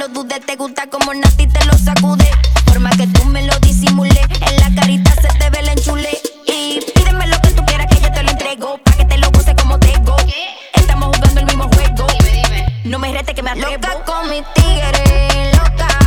lo dudes. Te gusta como Nati te lo sacude. Forma que tú me lo disimules. En la carita se te ve el enchule. Y pídeme lo que tú quieras que yo te lo entrego. Pa' que te lo goce como tengo. Estamos jugando el mismo juego. No me rete que me atrevo. Loca con mi tigre, loca.